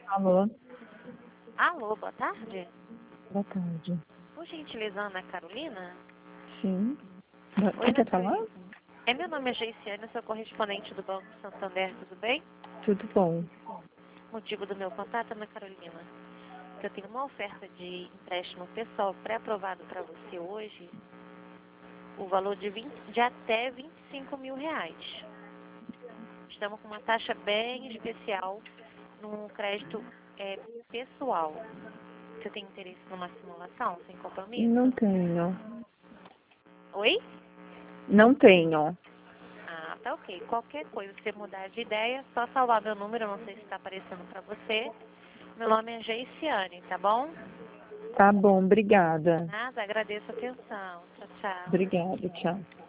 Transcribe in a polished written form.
Alô? Alô, boa tarde. Boa tarde. Por gentileza, Ana Carolina? Sim. Oi, Quem Ana quer falar? Carolina. Meu nome é Geiciane, sou correspondente do Banco Santander, tudo bem? Tudo bom. Motivo do meu contato, Ana Carolina, que eu tenho uma oferta de empréstimo pessoal pré-aprovado para você hoje, o valor de até R$ 25.000. Estamos com uma taxa bem especial num crédito pessoal. Você tem interesse numa simulação sem Não compromisso? tenho. Oi? Não tenho. Ah, tá ok. Qualquer coisa, se você mudar de ideia, só salvar meu número, eu não sei se está aparecendo para você. Meu nome é Geiciane, tá bom? Tá bom, obrigada. Nada, agradeço a atenção. Tchau, tchau. Obrigada, tchau.